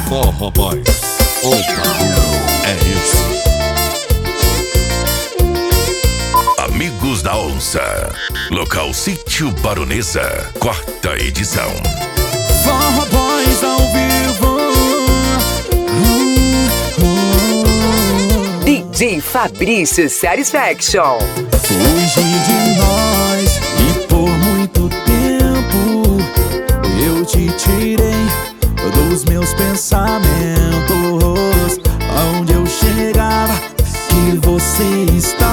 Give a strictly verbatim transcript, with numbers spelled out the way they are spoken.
Forró Boys. Opa, é isso. Amigos da Onça, local Sítio Baronesa, quarta edição. Forró Boys ao vivo. D J Fabrício Satisfaction. Fugi de nós e por muito tempo eu te tirei dos meus pensamentos. Aonde eu chegava que você está